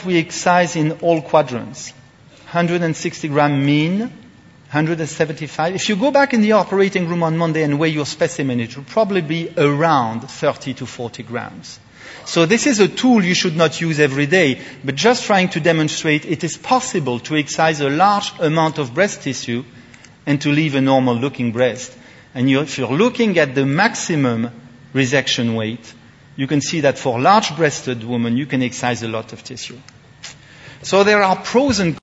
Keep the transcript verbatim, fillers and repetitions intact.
we excise in all quadrants. one hundred sixty gram mean, one hundred seventy-five. If you go back in the operating room on Monday and weigh your specimen, it will probably be around thirty to forty grams. So this is a tool you should not use every day, but just trying to demonstrate it is possible to excise a large amount of breast tissue and to leave a normal-looking breast. And you, if you're looking at the maximum resection weight, you can see that for large-breasted women, you can excise a lot of tissue. So there are pros and